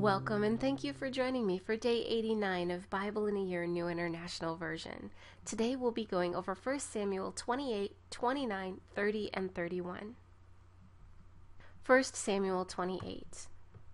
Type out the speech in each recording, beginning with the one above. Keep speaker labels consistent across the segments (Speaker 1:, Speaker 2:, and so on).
Speaker 1: Welcome and thank you for joining me for day 89 of Bible in a Year New International Version. Today we'll be going over 1 Samuel 28, 29, 30, and 31. 1 Samuel 28.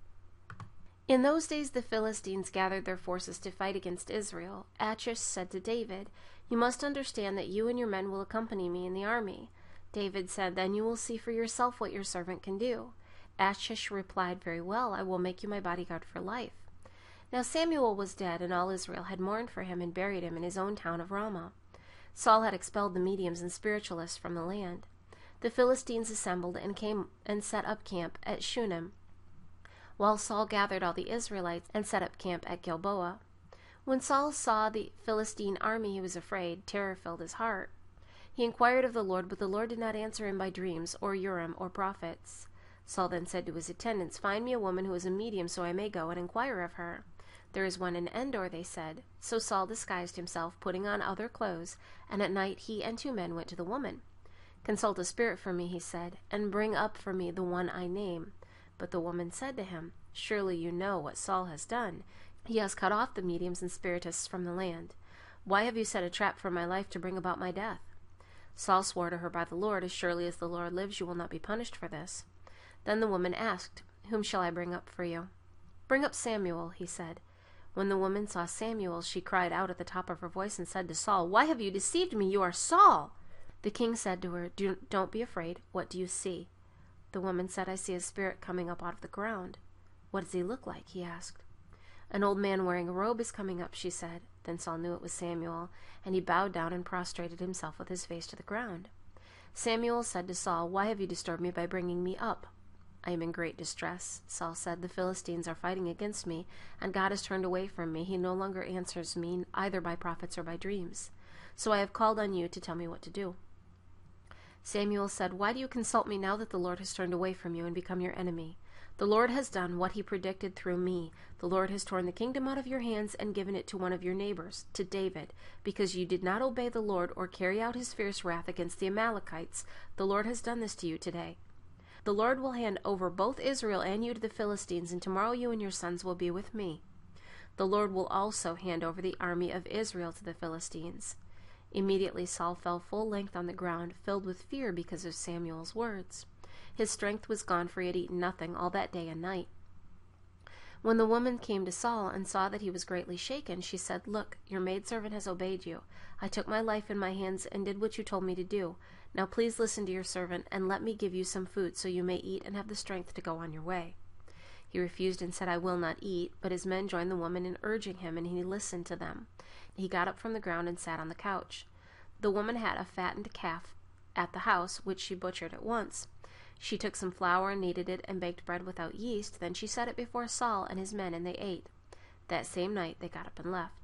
Speaker 1: In those days the Philistines gathered their forces to fight against Israel. Achish said to David, "You must understand that you and your men will accompany me in the army." David said, "Then you will see for yourself what your servant can do." Achish replied, "Very well, I will make you my bodyguard for life." Now Samuel was dead, and all Israel had mourned for him and buried him in his own town of Ramah. Saul had expelled the mediums and spiritualists from the land. The Philistines assembled and came and set up camp at Shunem, while Saul gathered all the Israelites and set up camp at Gilboa. When Saul saw the Philistine army, he was afraid. Terror filled his heart. He inquired of the Lord, but the Lord did not answer him by dreams or Urim or prophets. Saul then said to his attendants, "Find me a woman who is a medium, so I may go and inquire of her." "There is one in Endor," they said. So Saul disguised himself, putting on other clothes, and at night he and 2 men went to the woman. "Consult a spirit for me," he said, "and bring up for me the one I name." But the woman said to him, "Surely you know what Saul has done. He has cut off the mediums and spiritists from the land. Why have you set a trap for my life to bring about my death?" Saul swore to her by the Lord, "As surely as the Lord lives, you will not be punished for this." Then the woman asked, "Whom shall I bring up for you?" "Bring up Samuel," he said. When the woman saw Samuel, she cried out at the top of her voice and said to Saul, "Why have you deceived me? You are Saul." The king said to her, Don't be afraid. What do you see?" The woman said, "I see a spirit coming up out of the ground." "What does he look like?" he asked. "An old man wearing a robe is coming up," she said. Then Saul knew it was Samuel, and he bowed down and prostrated himself with his face to the ground. Samuel said to Saul, "Why have you disturbed me by bringing me up?" "I am in great distress," Saul said. "The Philistines are fighting against me, and God has turned away from me. He no longer answers me either by prophets or by dreams. So I have called on you to tell me what to do." Samuel said, "Why do you consult me now that the Lord has turned away from you and become your enemy? The Lord has done what he predicted through me. The Lord has torn the kingdom out of your hands and given it to one of your neighbors, to David, because you did not obey the Lord or carry out his fierce wrath against the Amalekites. The Lord has done this to you today. The Lord will hand over both Israel and you to the Philistines, and tomorrow you and your sons will be with me. The Lord will also hand over the army of Israel to the Philistines." Immediately Saul fell full length on the ground, filled with fear because of Samuel's words. His strength was gone, for he had eaten nothing all that day and night. When the woman came to Saul and saw that he was greatly shaken, she said, "Look, your maidservant has obeyed you. I took my life in my hands and did what you told me to do. Now please listen to your servant, and let me give you some food so you may eat and have the strength to go on your way." He refused and said, "I will not eat," but his men joined the woman in urging him, and he listened to them. He got up from the ground and sat on the couch. The woman had a fattened calf at the house, which she butchered at once. She took some flour and kneaded it and baked bread without yeast. Then she set it before Saul and his men, and they ate. That same night they got up and left.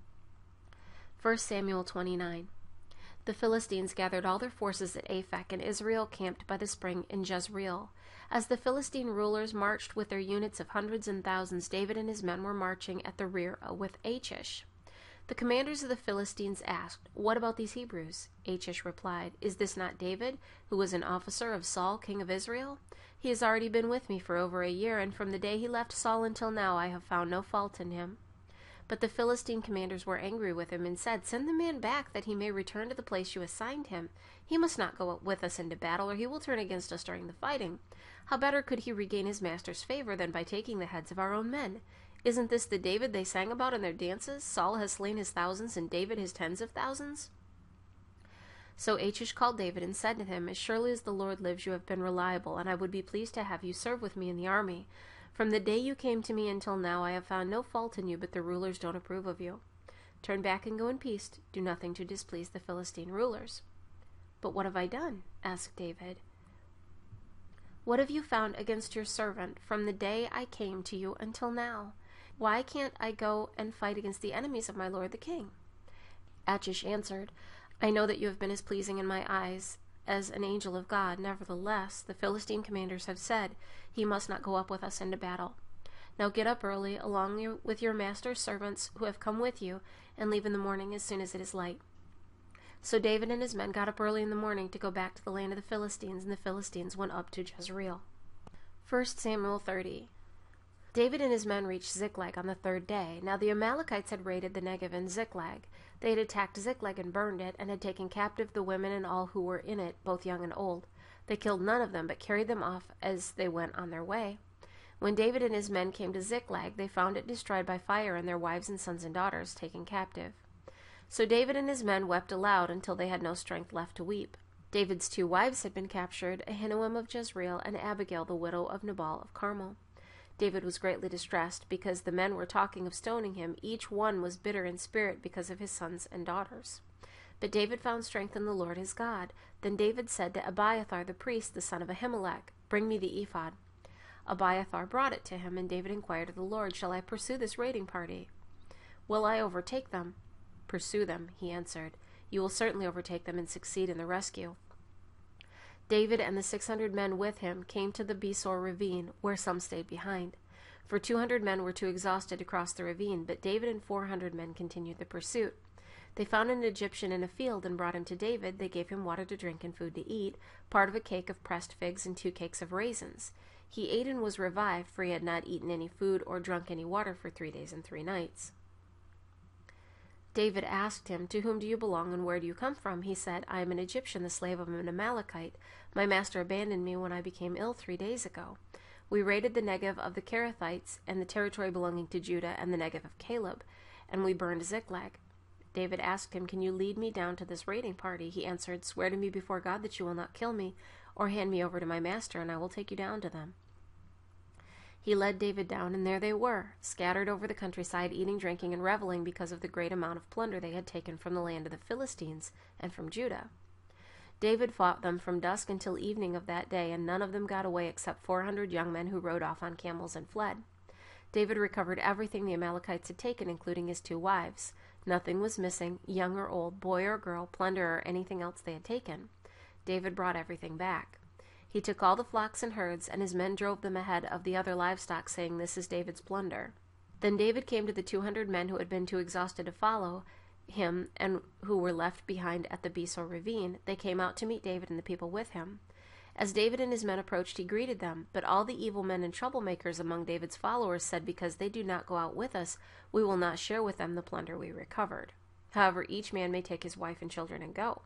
Speaker 1: 1 Samuel 29. The Philistines gathered all their forces at Aphek, and Israel camped by the spring in Jezreel. As the Philistine rulers marched with their units of hundreds and thousands, David and his men were marching at the rear with Achish. The commanders of the Philistines asked, "What about these Hebrews?" Achish replied, "Is this not David, who was an officer of Saul, king of Israel? He has already been with me for over a year, and from the day he left Saul until now I have found no fault in him." But the Philistine commanders were angry with him and said, "Send the man back that he may return to the place you assigned him. He must not go with us into battle, or he will turn against us during the fighting. How better could he regain his master's favor than by taking the heads of our own men? Isn't this the David they sang about in their dances? Saul has slain his thousands, and David his tens of thousands." So Achish called David and said to him, "As surely as the Lord lives, you have been reliable, and I would be pleased to have you serve with me in the army. From the day you came to me until now, I have found no fault in you, but the rulers don't approve of you. Turn back and go in peace. Do nothing to displease the Philistine rulers." "But what have I done?" asked David. "What have you found against your servant from the day I came to you until now? Why can't I go and fight against the enemies of my lord the king?" Achish answered, "I know that you have been as pleasing in my eyes as an angel of God. Nevertheless, the Philistine commanders have said, 'He must not go up with us into battle.' Now get up early, along with your master's servants who have come with you, and leave in the morning as soon as it is light." So David and his men got up early in the morning to go back to the land of the Philistines, and the Philistines went up to Jezreel. 1 Samuel 30. David and his men reached Ziklag on the third day. Now the Amalekites had raided the Negev and Ziklag. They had attacked Ziklag and burned it, and had taken captive the women and all who were in it, both young and old. They killed none of them, but carried them off as they went on their way. When David and his men came to Ziklag, they found it destroyed by fire, and their wives and sons and daughters taken captive. So David and his men wept aloud until they had no strength left to weep. David's 2 wives had been captured, Ahinoam of Jezreel and Abigail the widow of Nabal of Carmel. David was greatly distressed because the men were talking of stoning him. Each one was bitter in spirit because of his sons and daughters. But David found strength in the Lord his God. Then David said to Abiathar the priest, the son of Ahimelech, "Bring me the ephod." Abiathar brought it to him, and David inquired of the Lord, "Shall I pursue this raiding party? Will I overtake them?" "Pursue them," he answered. "You will certainly overtake them and succeed in the rescue." David and the 600 men with him came to the Besor ravine, where some stayed behind. For 200 men were too exhausted to cross the ravine, but David and 400 men continued the pursuit. They found an Egyptian in a field and brought him to David. They gave him water to drink and food to eat, part of a cake of pressed figs and 2 cakes of raisins. He ate and was revived, for he had not eaten any food or drunk any water for 3 days and 3 nights. David asked him, "To whom do you belong and where do you come from?" He said, "I am an Egyptian, the slave of an Amalekite. My master abandoned me when I became ill 3 days ago. We raided the Negev of the Kerethites and the territory belonging to Judah and the Negev of Caleb, and we burned Ziklag." David asked him, "Can you lead me down to this raiding party?" He answered, "Swear to me before God that you will not kill me, or hand me over to my master, and I will take you down to them." He led David down, and there they were, scattered over the countryside, eating, drinking, and reveling because of the great amount of plunder they had taken from the land of the Philistines and from Judah. David fought them from dusk until evening of that day, and none of them got away except 400 young men who rode off on camels and fled. David recovered everything the Amalekites had taken, including his 2 wives. Nothing was missing, young or old, boy or girl, plunder or anything else they had taken. David brought everything back. He took all the flocks and herds, and his men drove them ahead of the other livestock, saying, "This is David's plunder." Then David came to the 200 men who had been too exhausted to follow him and who were left behind at the Besor ravine. They came out to meet David and the people with him. As David and his men approached, he greeted them, but all the evil men and troublemakers among David's followers said, "Because they do not go out with us, we will not share with them the plunder we recovered. However, each man may take his wife and children and go."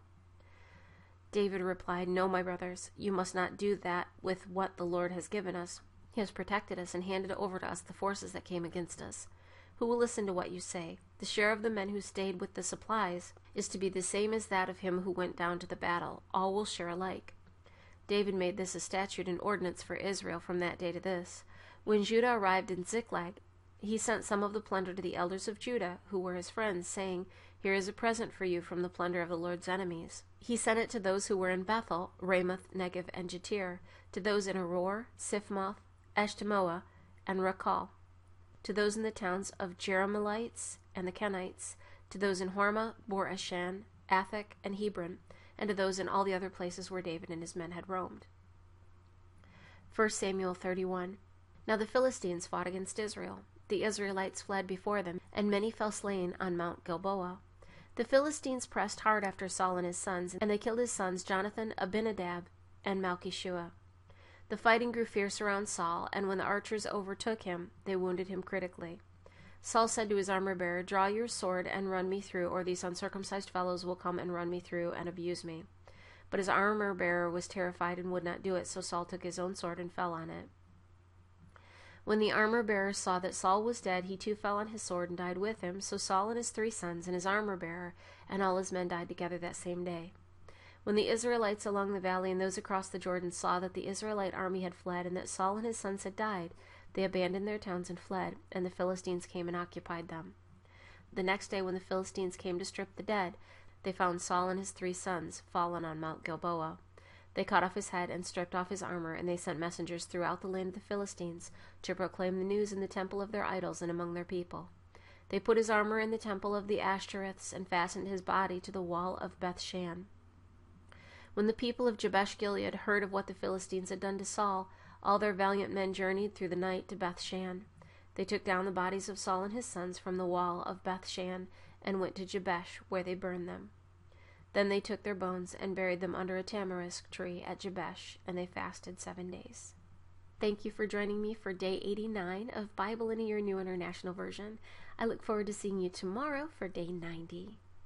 Speaker 1: David replied, "No, my brothers, you must not do that with what the Lord has given us. He has protected us and handed over to us the forces that came against us. Who will listen to what you say? The share of the men who stayed with the supplies is to be the same as that of him who went down to the battle. All will share alike." David made this a statute and ordinance for Israel from that day to this. When Judah arrived in Ziklag, he sent some of the plunder to the elders of Judah, who were his friends, saying, "Here is a present for you from the plunder of the Lord's enemies." He sent it to those who were in Bethel, Ramoth, Negev, and Jatir, to those in Aroer, Siphmoth, Eshtemoa, and Rakal, to those in the towns of Jerahmeelites and the Kenites, to those in Hormah, Bor-Ashan, Athek, and Hebron, and to those in all the other places where David and his men had roamed. 1 Samuel 31. Now the Philistines fought against Israel. The Israelites fled before them, and many fell slain on Mount Gilboa. The Philistines pressed hard after Saul and his sons, and they killed his sons Jonathan, Abinadab, and Malchishua. The fighting grew fierce around Saul, and when the archers overtook him, they wounded him critically. Saul said to his armor-bearer, "Draw your sword and run me through, or these uncircumcised fellows will come and run me through and abuse me." But his armor-bearer was terrified and would not do it, so Saul took his own sword and fell on it. When the armor-bearer saw that Saul was dead, he too fell on his sword and died with him. So Saul and his 3 sons and his armor-bearer and all his men died together that same day. When the Israelites along the valley and those across the Jordan saw that the Israelite army had fled and that Saul and his sons had died, they abandoned their towns and fled, and the Philistines came and occupied them. The next day when the Philistines came to strip the dead, they found Saul and his 3 sons fallen on Mount Gilboa. They cut off his head and stripped off his armor, and they sent messengers throughout the land of the Philistines to proclaim the news in the temple of their idols and among their people. They put his armor in the temple of the Ashtoreths and fastened his body to the wall of Bethshan. When the people of Jabesh-Gilead heard of what the Philistines had done to Saul, all their valiant men journeyed through the night to Bethshan. They took down the bodies of Saul and his sons from the wall of Bethshan and went to Jabesh, where they burned them. Then they took their bones and buried them under a tamarisk tree at Jabesh, and they fasted 7 days. Thank you for joining me for day 89 of Bible in a Year New International Version. I look forward to seeing you tomorrow for day 90.